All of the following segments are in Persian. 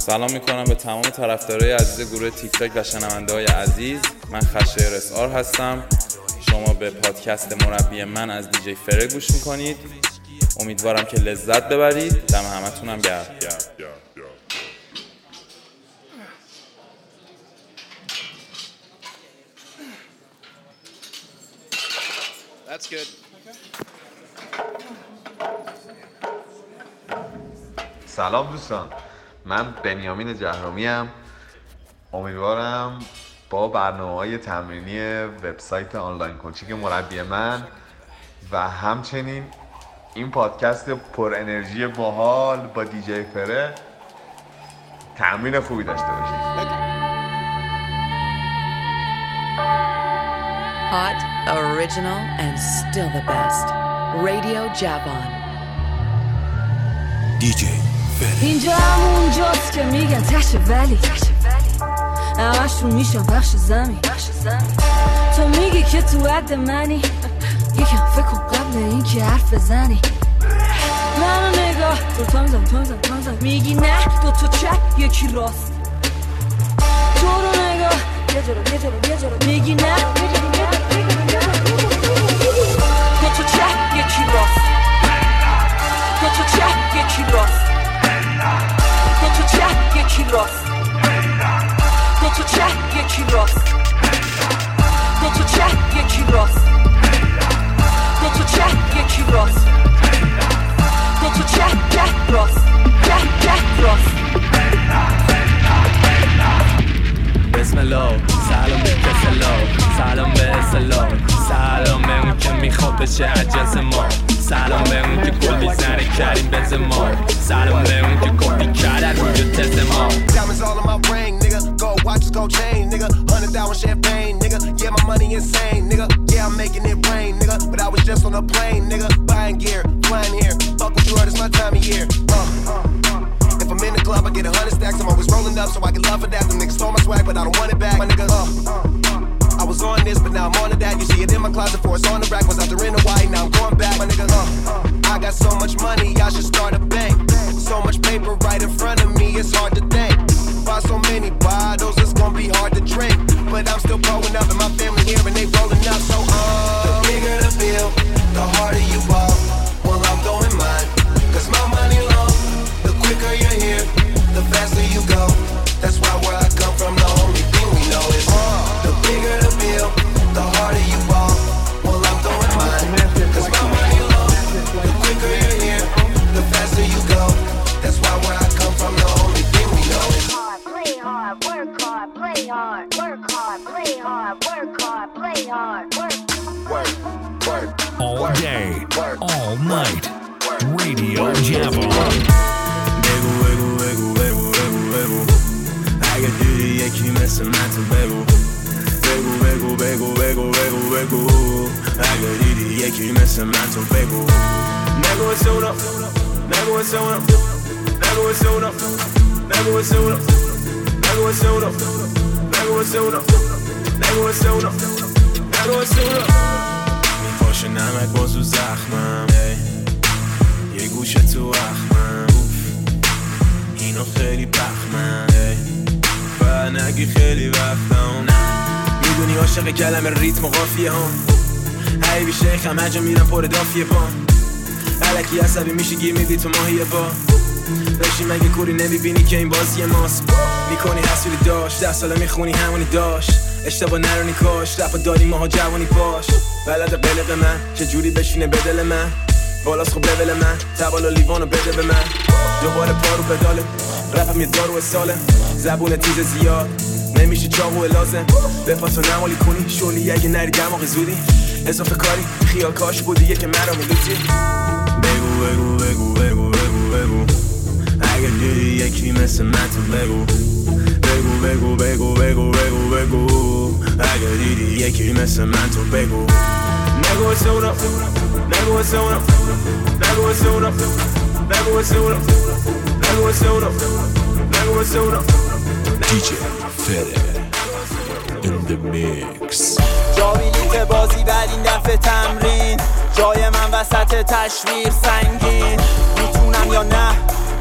سلام میکنم به تمام طرفدارای عزیز گروه تیک تاک و شنونده‌های عزیز. من خشایار اسعار هستم. شما به پادکست مربی من از دیجی فره گوش میکنید. امیدوارم که لذت ببرید. دم همتونم گرم. That's good. سلام دوستان، من بنیامین جهرومی ام. امیدوارم با برنامه‌های تمرینی وبسایت آنلاین کوچینگ مربی من و همچنین این پادکست پر انرژی باحال با دیجی فره تمرین خوبی داشته باشید. Hot, original, and still the best. Radio Javon. DJ Fere. اینجا همونجاست که میگن تشه ولی همشون میشن بخش زمین. تو میگی که تو عد منی، یکم فکر کن قبل این که حرف بزنی. منو نگاه دو تا میزم میگی نه دو تا چپ یکی راست. تو رو نگاه یه جورا میگی نه دو تا چپ یکی راست. دو تا چپ یکی راست. دو تا چپ یکی راست. دو تا چپ یکی راست. دو تا چپ یکی راست. دو تا چپ یکی راست. دو تا چپ راست. چپ راست. بسم الله، سلام به کسلا، سلام به اسلام، سلام به اون که میخواد بشه عجز ما، سلام به اون که گل میزنه کریم بز ما، سلام به اون که کپی کرده روی تز ما. Diamonds all in my ring, nigga. Gold watches, gold chain, nigga. 100,000 champagne, nigga. Yeah, my money insane, nigga. Yeah, I'm making it rain, nigga. But I was just on a plane, nigga. Buying gear, flying here. Fuck what you heard, it's my time of year. If I'm in the club, I get 100 stacks. I'm always rolling up, so I get love for that. Them niggas stole my swag, but I don't want it back, my nigga. I was on this, but now I'm on to that. You see it in my closet before it's on the rack. Was out there in Hawaii, now I'm going back, my nigga. I got so much money, I should start a bank. So much paper right in front of me, it's hard to think. Buy so many bottles, it's gonna be hard to drink. But I'm still growing up, and my family here, and they rolling up. So the bigger the bill, the harder you ball. Well, I'm throwing mine, cause my money long. The quicker you're here, the faster you go. That's why where I come from, the only thing we know is the bigger the bill, the harder you ball. Well, I'm throwing mine, cause my money long. The quicker you're here, the faster you go. That's why where I come from, the only thing we know is Play hard, work hard, play hard, work hard, play hard, work hard, play hard, work. All day, all night. Radio Javon. اگه دیدی یکی مثل من تو بگو اگه دیدی یکی مثل من تو بگو نگو سونا نگو سونا نگو سونا نگو سونا نگو سونا نگو سونا نگو سونا نگو سونا میپاشه نمک بازو زخمم یه گوشه تو اخمم اینو خیلی بخمم و نگی خیلی وقتم میدونی عاشق کلمه ریتم و قافیه هم حیبی شیخم هجا میرم پر دافیه پام علکی عصبی میشی گیر میدی تو ماهیه با داشتی مگه کوری نمیبینی که این بازی ماست میکنی حسولی داشت 10 ساله میخونی همونی داشت اشتباه نرونی کاش رفا داری ماها جوانی باش بلد قلق من چجوری بشینه به دل من بالاست خب لول من تبالا لیوانو بده به من دوباره پارو بداله رپم یه دارو ساله زبون تیز زیاد نمیشه چاقو لازم بفاتو نمالی کنی شولی اگه نری دماغ زودی اضافه کاری خیال کاش بودی که مرا میلوتی بگو اگه دیدی یکی مثل من تو بگو اگه دیدی یکی مثل من تو بگو نگو سونا نگو سونا نگو سونا نگو سونا نگو سونا نگو سونا DJ Fere in the mix. جا بلیت بازی بعد این دفعه تمرین جای من وسط تشویر سنگین میتونم یا نه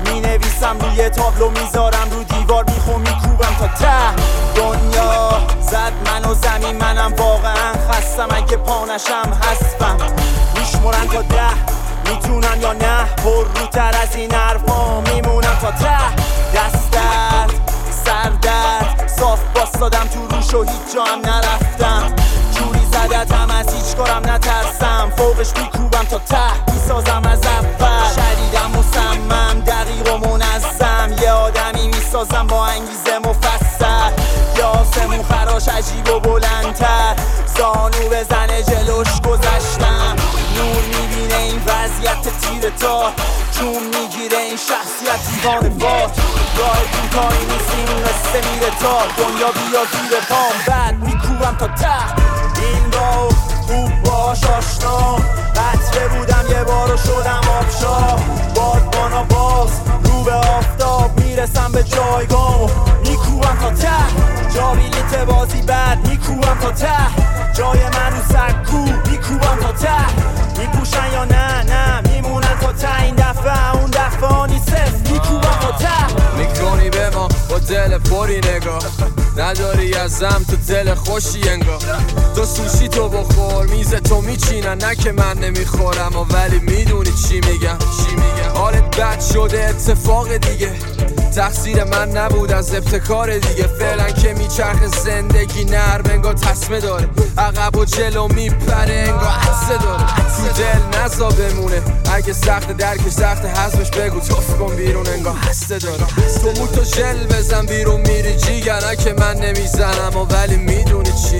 مینویسم روی تابلو میذارم رو دیوار میخوام میکوبم تا ته دنیا زد منو زمین منم واقعا خستم اگه پانشم هستم میشمرن تا 10 میتونن یا نه پر روتر از این حرفا میمونم تا ته دست درد سر درد صاف باستادم تو روش و هیچ جا هم نرفتم جوری زدتم از هیچ کارم نترسم فوقش میکوبم تا ته میسازم از اول شدیدم مصمم دقیق و منظم یه آدمی میسازم با انگیزه مفصل یا آسمون خراش عجیب و بلندتر زانو بزنه جلوش گذشتم نور میبینه این وضعیت تیر تا چون میگیره این شخصیت دیوانه وار راه کوتاهی نیست این قصه میره تا دنیا بیا زیر پام بعد میکوبم تا ته این رو خوب باش آشنا قطره بودم یه بارو شدم آبشار بادبانا باز رو به آفتاب میرسم به جایگاه میکوبم تا ته جا بلیت بازی بعد میکوبم تا ته جای من رو سکو میکوبم تا ته میپوشن یا نه میمونن تا ته این دفعه اون دفعه آنی صفر میکوبم تا ته میکنی به ما با دل پری نگاه نداری ازم تو دل خوشی انگار تو سوشی تو بخور میز تو میچینن نه که من نمیخورم ولی میدونی چی میگم حالت بد شده اتفاق دیگه تقصیر من نبود از ابتکار دیگه فعلا که میچرخ زندگی نرم انگار تصمه داره عقب و جلو میپره انگار عطسه داره تو دل نزا بمونه اگه سخت درکش سخت حذفش بگو توف کن بیرون انگار هسته داره تو موتو ژل بزن بیرون میری جیگر که من نمیزنم ولی میدونی چی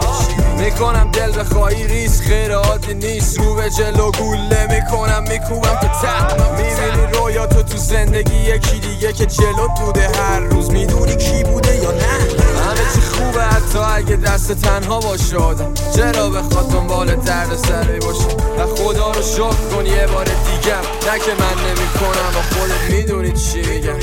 میکنم دل بخوایی ریس خیر عادی نیست رو به جلو گوله میکوبم تا ته میبینی رویاتو تو زندگی یکی دیگه که جلوت بوده هر روز میدونی کی بوده یا نه همه چی خوبه حتی اگه دست تنها باشه آدم چرا بخواد دنبال درد سری باشه و خدا رو شکر کن یه بار دیگه نه که من نمیکنم و خودت میدونی چی میگم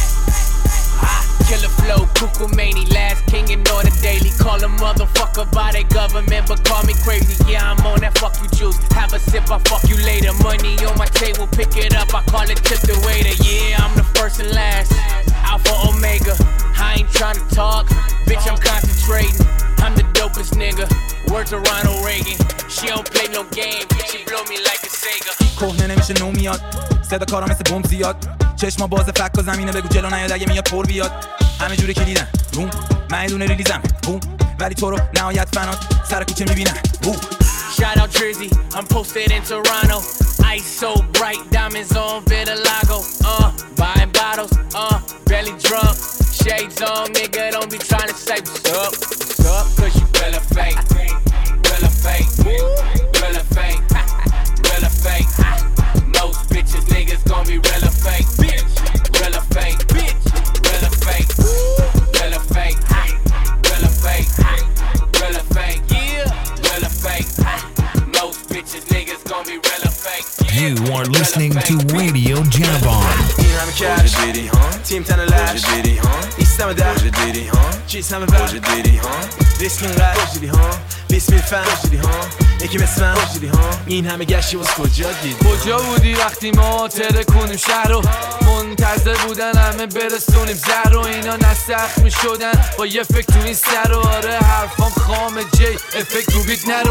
Killer flow, cuckoo mani, last king and on the daily. Call a motherfucker by their government, but call me crazy. Yeah, I'm on that fuck you juice. Have a sip, I fuck you later. Money on my table, pick it up, I call it tip the waiter. Yeah, I'm the first and last, Alpha Omega. I ain't tryna talk, bitch, I'm concentrating. I'm the dopest nigga. Word to Ronald Reagan. She don't play no game, she blow me like a Sega. کهنه نمیشه نو میاد صدا کارا مثل بمب زیاد چشما باز فک و زمینه بگو جلو نیاد اگه میاد پر بیاد همه جوره کلیدن بوم من یه دونه ریلیزم بوم ولی تو رو نهایت فنات سر کوچه میبینن بوم Shout out Drizzy, I'm posted in Toronto. Ice so bright, diamonds on Vitiligo. Buying bottles, belly drunk. Shades on, nigga, don't be trying to say what's up, cause you real fake, real fake, real fake, real fake. Most bitches, niggas gon' be real fake, bitch, real fake, bitch, real fake, real fake, real fake, real fake, yeah, real fake. Most bitches, niggas gon' be real fake. You are listening to Radio Jabon. همه کش تیم تن لش ایستم در چیز همه بر ریسک اینقدر لیست میلفن یکی مثل من این همه گشتی باز کجا دید کجا بودی وقتی ما ترکونیم شهر رو منتظر بودن همه برسونیم زهر رو اینا نسخ می شدن با یه فکر تو این سر رو آره حرفام خام جی افکت رو بیت نرو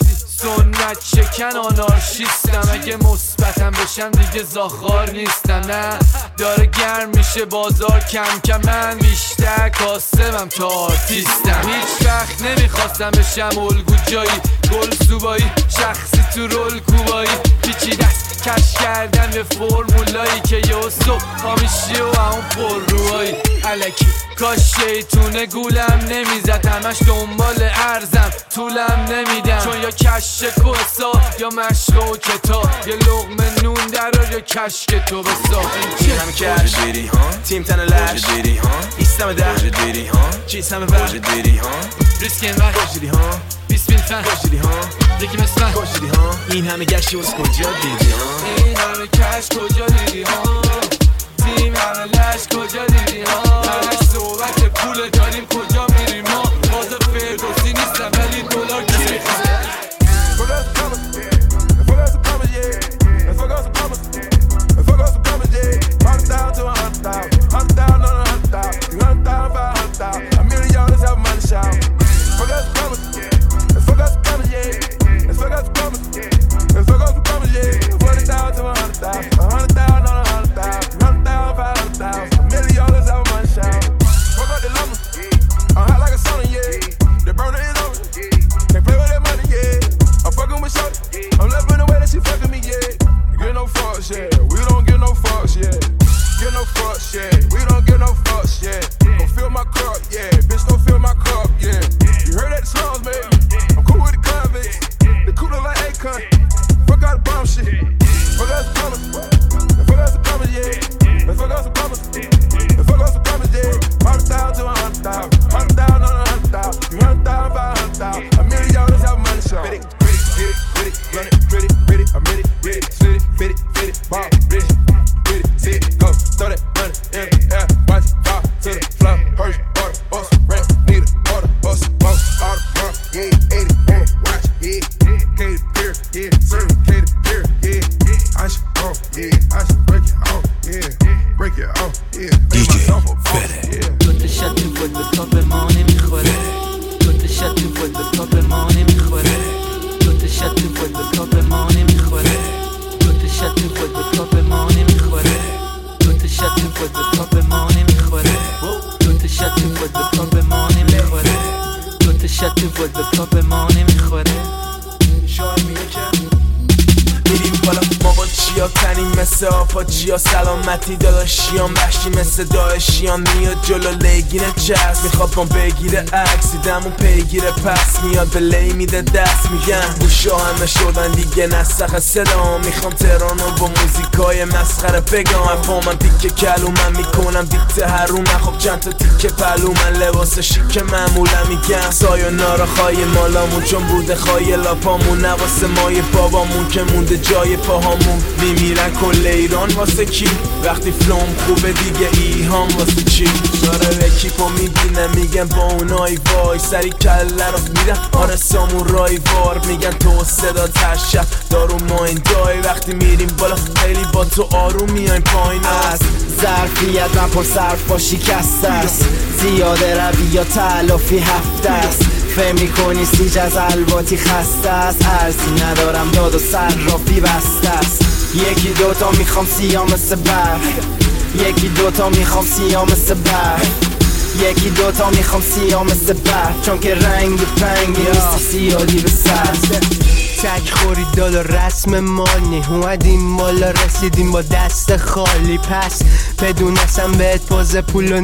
سنت شکن آنارشیستم اگه مثبتم بشم دیگه زاخار نیستم نه داره گرم میشه بازار کم کم من بیشتر کاسبم تا آرتیستم هیچ وقت نمیخواستم بشم الگو جایی گل زوبایی شخصی تو رول کوبایی پیچی دست کش کردم یه فرمولایی که یه صبح هامیشی و همون پر روهایی علکی کاش شیطونه گولم نمیزد همش دنبال ارزم طولم نمیدم چون یا کشک و حساب یا مشق و کتاب یه لقمه نون درار یا کشک تو بسا همه کش تیم تن لش ایستم در چیز همه بر ریسک اینقدر بیس میلفن یکی مثل من این همه گشتی باز کجا دیدی این همه کش کجا دیدی تیم همه لش کجا دیدی همش صحبت پول داریم کجا میریم ما باز فردوسی نیستم ولی دلار کی میخواد Fuck us some promise, yeah. yeah. We don't give no fucks, yeah. Don't fill my cup, yeah. Bitch, don't fill my cup, yeah. You heard that smells, baby. I'm cool with the convicts. They cooler like Akon. Fuck out the bomb shit. Fuck out the promise. Fuck out the promise, yeah. Fuck out the promise. Fuck out the promise, yeah. 100,000 to 100,000. 100,000 on 100,000. You 100,000 by 100,000. $1 million have money shot. Get it, run it, ready, I'm ready, city, fit it, ball, rich, get it, see it, go, throw that money in the air, watch it fall to the floor, Hershey, order, us, rent, need a order, us, boss, all the money, yeah, 80, watch, yeah, Katy Perry, yeah, certificated beer, yeah, I should go, yeah, I should break it off, yeah, DJ Fede. دوتا شات تو بود به پا به ما نمیخوره دوتا شات تو بود به پا به ما نمیخوره دوتا شات تو بود به پا به ما نمیخوره دوتا شات تو بود به پا به ما نمیخوره دوتا شات تو بود به پا به ما نمیخوره دوتا شات تو بود به پا به ما نمیخوره دوتا شات تو بود به پا به ما نمیخوره میریم بالا ما با چیا تنیم مثل آپاچیا سلامتی داداشیان وحشی مثل داعشیان میاد جلو لیگین چرس میخواد ما بگیره عکس دیدم اون پیگیره پس میاد به لی میده دست میگن گوشا همه شدن دیگه نسخ صدا میخوام ترانو با موزیکای مسخره بگم افا من تیکه کلو من میکنم دیکته هرو من خب چند تا تیکه پلو من لباس شیک معمولا میگم سایونارا خواهی مالامون چون بوده خواهی لاپامون نواسه مای بابامون که مونده جای پاهامون میمیرن کل ایران واسه کی وقتی فلوم خوبه دیگه ایهام واسه چی داره اکیپو میبینه میگن با اونای وای سری کله رو میدن آره سامورای وار میگن تو صدا ترشب دارو ما این دای وقتی میریم بالا خیلی با تو آروم میایم پایین از ظرفیت من پر صرف با شکست است زیاده روی یا تلافی هفته است فهم میکنی سیج از الواتی خسته است ارزی ندارم داد و سر را بسته است یکی دوتا میخوام سیاه مثل برف یکی دوتا میخوام سیاه مثل برف یکی دوتا میخوام سیاه مثل برف چون که رنگ پنگی نیستی سیادی به سر تک خوری دالا رسم مانی اومدیم بالا رسیدیم با دست خالی پس بدونستم بهت پاز پولو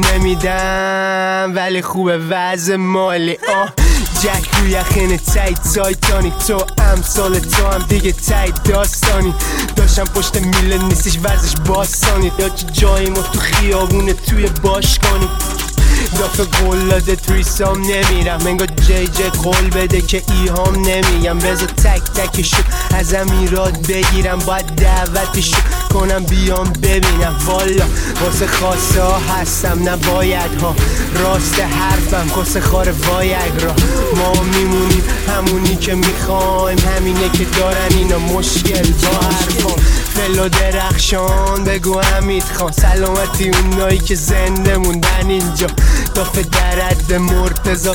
نمیدم ولی خوبه وضع مالی جک روی یخین تایت تایتانیک تو امثال تو هم دیگه تایت داستانی داشتم پشت میله نیستیش ورزش باسانی یا چه جایی ما تو خیابونه توی باشگانی دافه قلاده توریسام نمیرم انگار جی قول بده که ایهام نمیگم بذار تک تکشو از امیرات بگیرم باید دعوتشو کنم بیام ببینم والا واسه خاصه ها هستم نباید ها راست حرفم خاصه خار وایگ را ما میمونیم همونی که میخوایم همینه که دارن اینا مشکل با حرفان فلو درخشان بگو حمید خان سلامتی اونایی که زنده موندن اینجا دافه درد مرتضا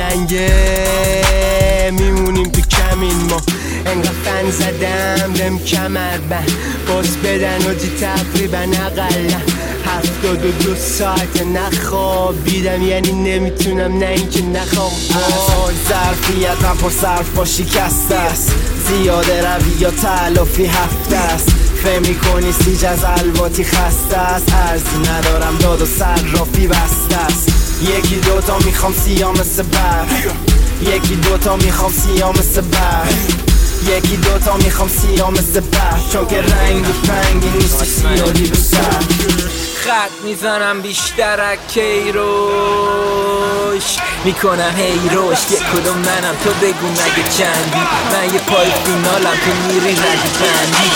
پلنگه میمونیم تو کمین ما انقدر فن زدم دم کمر بند باز بدن و جی تقریبا اقلا 72 ساعت نخوابیدم یعنی نمیتونم نه اینکه نخوام ظرفیتم پر صرف با شکست است زیاده روی یا تلافی هفته است فهم میکنی سیج از الواتی خسته است ارزی ندارم داد و سر رافی بسته است یکی دوتا میخوام سیاه مثل برف یکی دوتا میخوام سیاه مثل برف یکی دوتا میخوام سیاه مثل برف چون که رنگ پنگی نیست سیاهی به سر خط میزنم بیشتر از کیروش میکنم هیروش یک کدوم منم تو بگو نگه چندی من یه پای فینالم تو میری رد بندی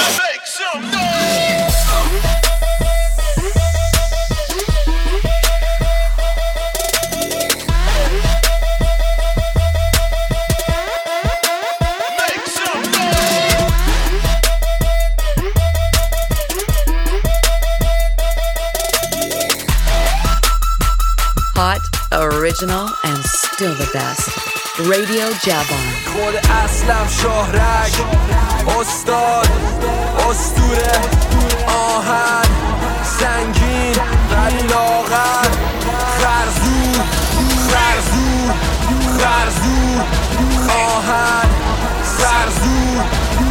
Hot, original, and still the best. Radio Jabon. خود اصلم شهرک استاد اسطوره آهن سنگین ولی لاغر خرزور خرزور خرزور آهن خرزور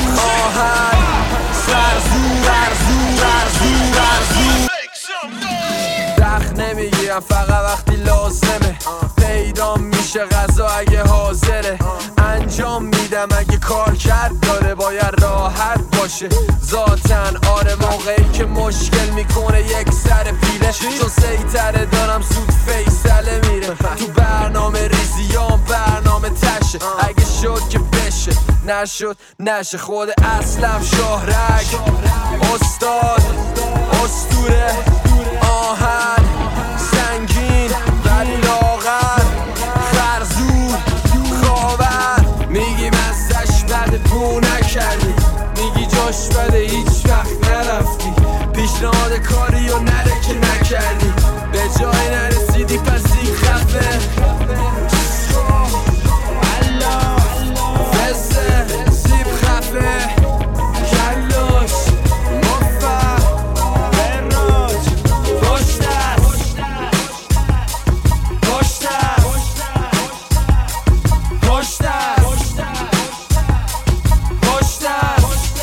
آهن خرزور خرزور خرزور خرزور وقت نمیگیرم فقط وقتی لازمه پیدا میشه غذا اگه حاضره انجام میدم اگه کار کرد داره باید راحت باشه ذاتن آره موقعی که مشکل میکنه یک سر پیله چون سیطره دارم زود فیصله میره تو برنامه ریزیام برنامه تشه اگه شد که بشه نشد نشه خود اصلم شاهرگ استاد اسطوره آهن سنگین ولی لاغر خرزور خاور میگی مزدش بده بو نکردی میگی جاش بده هیچ وقت نرفتی پیشنهاد کاری و نره که نکردی به جای نرسیدی پس دیگه خفه فزه سیب خفه کلاش مفر براج پشت است پشت است پشت است پشت است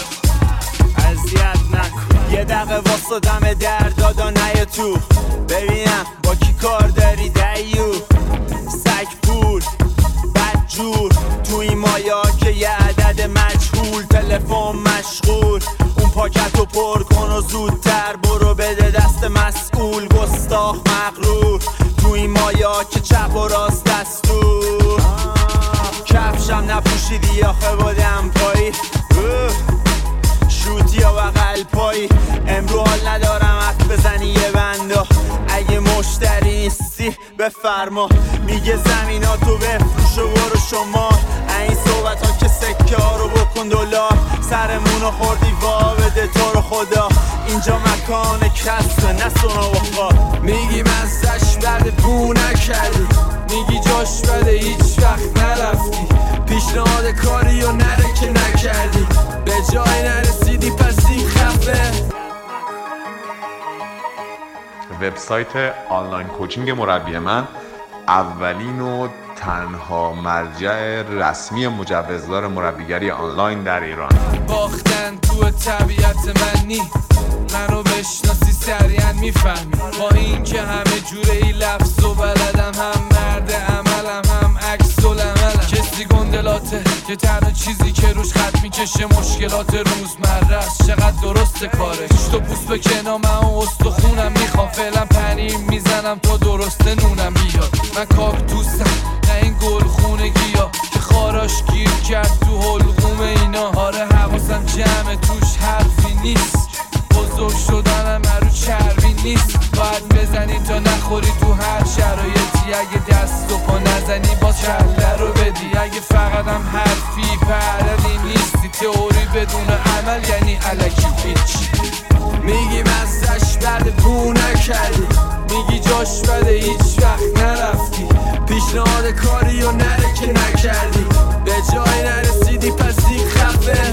اذیت نکن یه دقیقه واسه دم در دادا نیا تو ببینم با کی کار داری دیو سگ پول بدجور تو این مایا که یه عدد مجهول تلفن مشغول اون پاکتو پر کن و زودتر برو بده دست مسئول گستاخ مغرور تو این مایا که چپ و راست دستور کفشم نپوشیدی آخه بودم پایی شوتی یا بغل پایی امرو حال ندارم حق بزنی یه بندا اگه مشتری نیستی بفرما میگه زمیناتو بفروش و برو شما این صحبت ها که سکه ها رو بکن دلار سرمونو خوردی وا بده تو رو خدا اینجا مکان کسبه نه سونا و خواه میگی مزدش بده بو نکردی میگی جاش بده هیچ وقت نرفتی پیشنهاد کاری و نره که نکردی به جای نرسیدی پس دیگه خفه وبسایت آنلاین کوچینگ مربی من اولین و تنها مرجع رسمی مجوزدار مربیگری آنلاین در ایران. باختن تو طبیعت من نی منو بشناسی سریعا میفهمی با این که همه جوره ای لفظ و بلدم هم مرد عملم هم عکس العملم کسی گندلاته که تنها چیزی که روش خط میکشه مشکلات روزمره است چقدر درسته کارش تو پوست به کنام من استخونم میخوام فعلا پنیر میزنم تا درسته نونم بیاد من کاکتوسم نه این گل خونگی ها که خاراش گیر کرد تو حلقوم اینا آره حواسم جمعه توش حرفی نیست بزرگ شدنم رو چربی نیست باید بزنی تا نخوری تو هر شرایطی اگه دست و پا نزنی باز کله رو بدی اگه فقط هم حرفی پردنی نیستی تئوری بدون عمل یعنی الکی هیچ میگی مزدش بده بو نکردی میگی جاش بده هیچ وقت نرفتی پیشنهاد کاری و نره که نکردی به جای نرسیدی پس دیگه خفه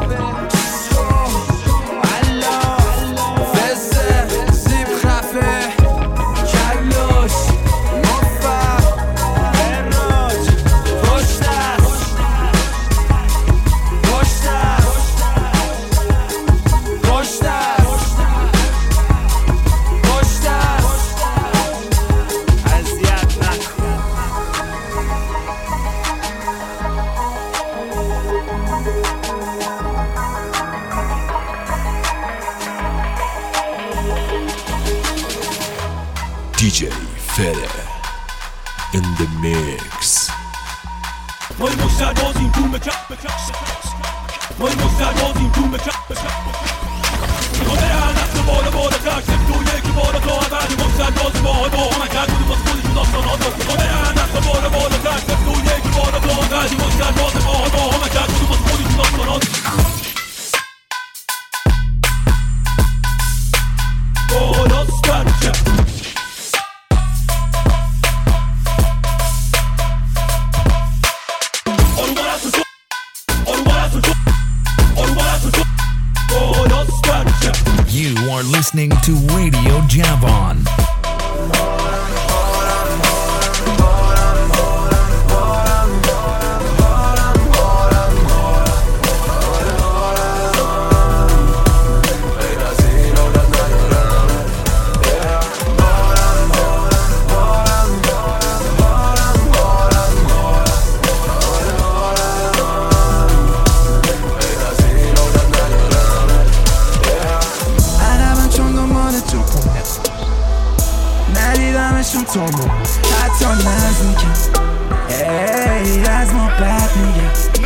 DJ Fede in the mix. ما مستردازیم تو مکه ما مستردازیم تو مکه ما برن دست بالا بالا ترسیم تو یکی بالا تا بعد مستردازیم با همه کرد بودیم از خودشون داستانات ما برن دست بالا بالا ترسیم تو یکی بالا تا بعد مستردازیم با همه کرد بودیم از خودشون داستانات بالاست برچه You are listening to Radio Javon. همشون تو مو حتی نز میگم ای از ما بد میگم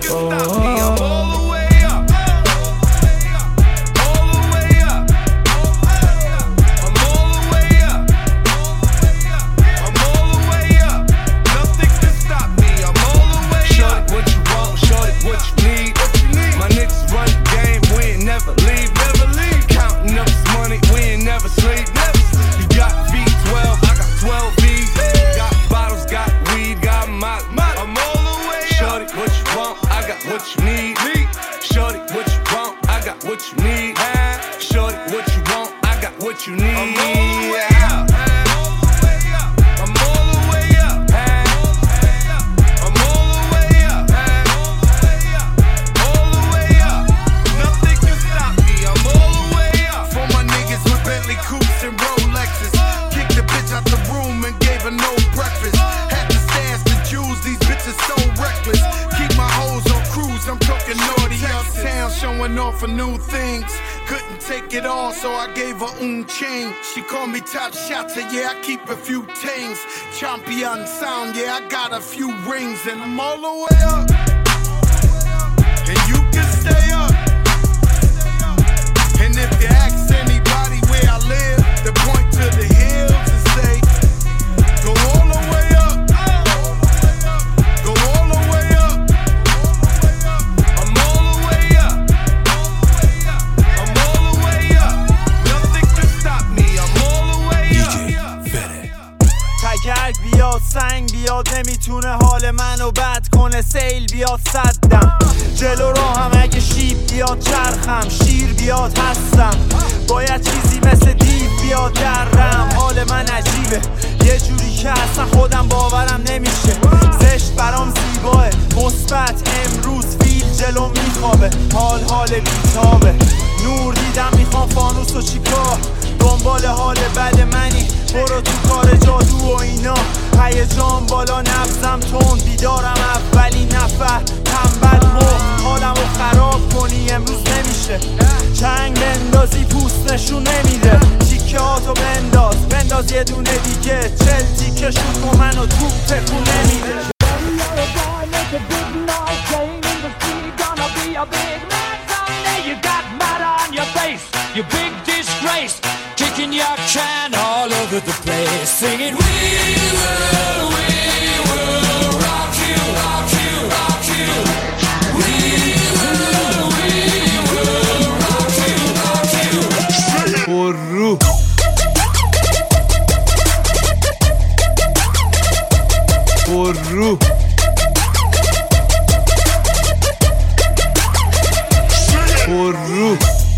For new things, couldn't take it all, so I gave her chain. She called me top shotter, yeah, I keep a few things. Champion sound, yeah, I got a few rings, and I'm all the way up. And you can stay up. And if you ask anybody where I live, they point to the hills and say, go all the way up. Go all the way up. I'm all the way up. تگرگ بیاد سنگ بیاد نمیتونه حال منو بد کنه سیل بیاد صدم جلو راهم اگه شیب بیاد چرخم شیر بیاد هستم باید چیزی مثل دیو بیاد درم حال من عجیبه یه جوری که اصلا خودم باورم نمیشه زشت برام زیباه مثبت امروز فیل جلو میخوابه حال بیتابه نور دیدم میخوام فانوس و چیکار دنبال حال بد منی برو تو کار جادو و اینا هیجان بالا نبضم تون بیدارم اولین نفر تنبل حالمو خراب کنی امروز نمیشه چنگ بندازی پوست نشون نمیده تیکه هاتو بنداز یه دونه دیگه چل تیکه شون کن منو توپ تکون نمیده You big disgrace, kicking your can all over the place, singing we will rock you, rock you, rock you. We will rock you, rock you. برو برو برو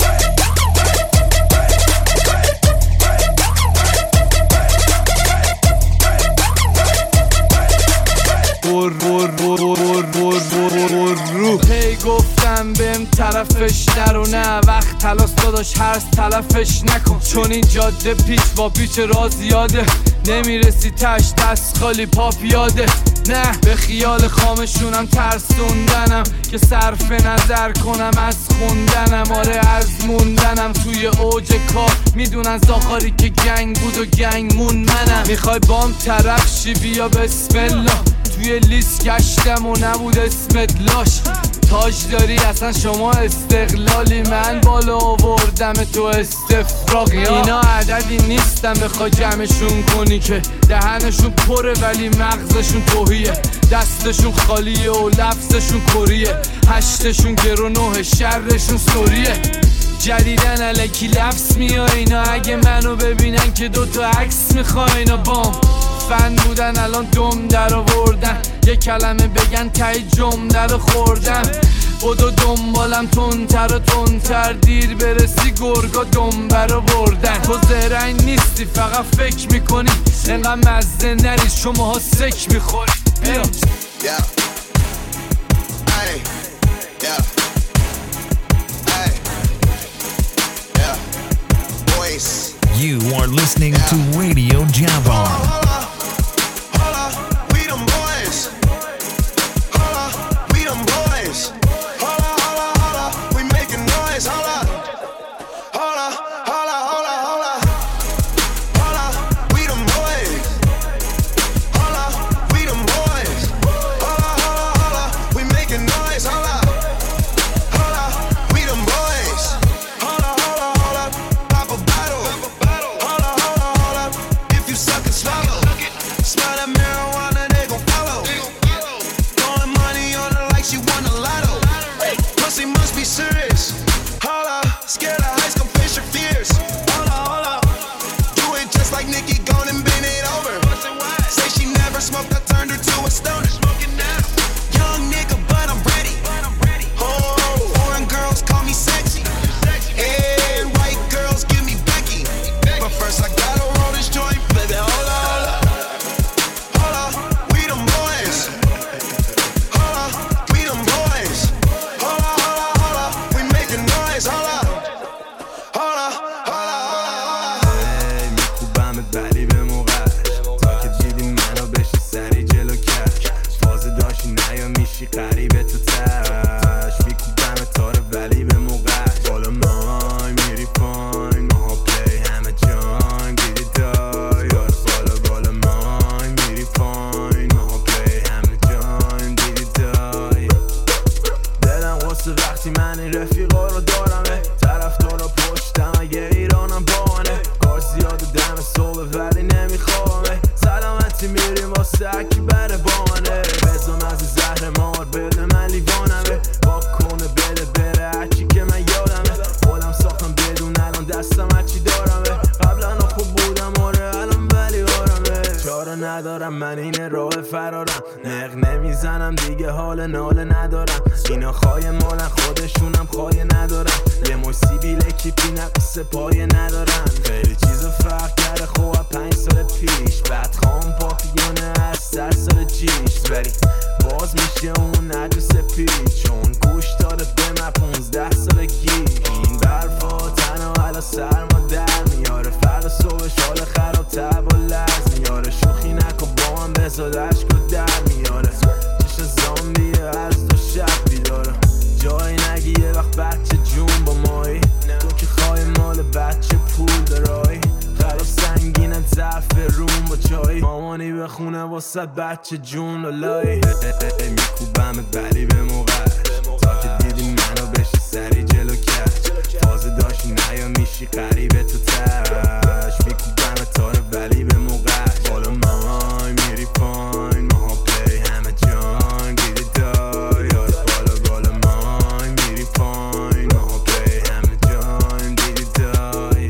هی گفتم بهم طرفش نرو نه وقت تلاس داداش هرس تلفش نکن چون این جاده پیچ با پیچ راز زیاده نمیرسی تش دست خالی پا پیاده نه به خیال خامشونم ترسوندنم که صرف نظر کنم از خوندنم آره از موندنم توی اوج کار میدونن زاخاری که گنگ بود و گنگ مون منم میخوای بام طرف شی بیا بسم الله توی لیست گشتم و نبود اسمت لاش تاج داری اصلا شما استقلالی من بالا آوردم تو استفراغی اینا عددی نیستن بخوای جمعشون کنی که دهنشون پره ولی مغزشون توهیه دستشون خالیه و لفظشون کریه هشتشون گرو نه شرشون سوریه جدیدن الکی لفظ میای اینا اگه منو ببینن که دوتا عکس میخوای اینا بام فن بودن الان دم در آوردن یه کلمه بگن تایی جمله رو خوردم بدو دنبالم تندتر و تندتر دیر برسی گرگا دنبه رو بردن تو زرنگ نیستی فقط فکر میکنی انقدر مزه نریز شماها سک میخوری بیا You are listening to Radio Javon. خوبه ولی نمیخوام سلامتی میریم واسه اکی بره بانه بزن از زهر مار بده من لیوانمه با کنه بده بره هرچی که من یادمه خودم ساختم بدون الان دستم هرچی دارمه قبلا خوب بودم آره الان ولی آرمه چاره ندارم من این راه فرارم نق نمیزنم دیگه حال ناله ندارم اینا خواهی مالن خودشونم خواهی ندارم یه مش سیبیل اکیپی نقص پایه ندارم خیلی چیزا فرق کرده خواه 5 سال پیش بعد خواهم پاپیونه از سال جیش ولی باز میشه اون عجوز پیچ چون گوش داده به من 15 سالگی این برفا تنها علا سرما در میاره فردا صبحش حال خراب تب و لرز میاره شوخی نکن با من بزاد عشق و در میاره چش زامبیه از دو شب بیداره جایی نگی یه وقت بچه جون با مایی تو که خواهی مال بچه پول دارایی خراب سنگینه ضعف روم با چایی مامانی به خونه واسه بچه جون لالایی میکوبمت ولی به موقع تا که دیدی منو بشی سری جلو کش فازه داشتی نیا میشی قریبه تو تش میکوبمت تاره ولی به موقع بالا مای میری پاین ماها پلی همه جان دیدی دای یاد بالا مای میری پاین ماها پلی همه جان دیدی دای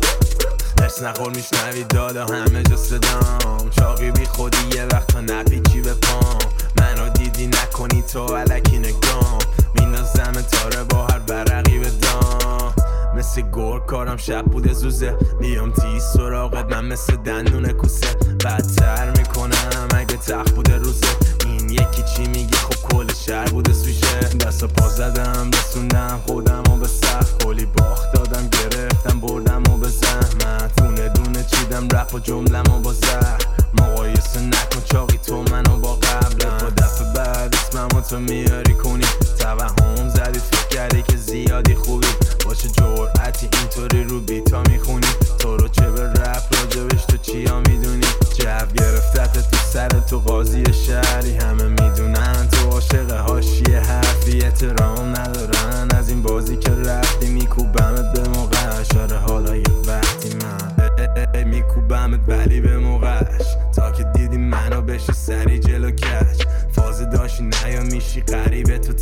درس نخور میشنوی دادا همه جا صدام چاقی بی خودی یه وقت تا نپیچی به پام منو دیدی نکنی تو علکی نگام میندازم تاره با هر برقی به دام مثل گور کارم شب بوده زوزه میام تیز سراغت من مثل دندون کوسه بدتر میکنم اگه تخت بوده روزه این یکی چی میگه خب کل شهر بوده سوشه دست و پا زدم رسوندم خودم و به سخت کلی باخت دادم گرفتم بردم و به زحمت دونه دونه چیدم رپ و جملم و با زهر مقایسه نکن چاقی تو منو با قبلم با دفعه بعد اسمم تو میاری کنی توهم زدی فکر کردی که زیادی خوبی باشه جرعتی اینطوری رو بیتا میخونی تو رو چه به رپ راجبش تو چیا میدونی جو گرفتت تو سر تو قاضی شهری همه میدونن تو عاشق حاشیه حرفی احترام ندارن از این بازی که رفتی میکوبمت به موقعش آره حالا یه وقتی من میکوبمت ولی به موقعش تا که دیدی منو بشی سری جلو کش فازه داشتی نیا میشی قریبه تو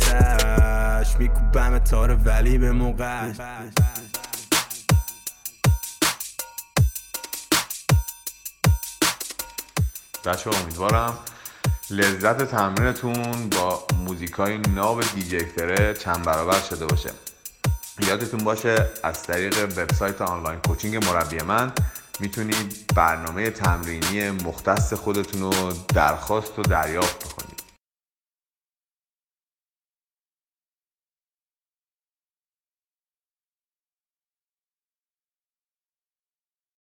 تش میکوبمت تاره ولی به موقعش بچه امیدوارم لذت تمرینتون با موزیکای ناب دیجی فره چند برابر شده باشه. یادتون باشه از طریق وبسایت آنلاین کوچینگ مربی من میتونید برنامه تمرینی مختص خودتون رو درخواست و دریافت بکنید.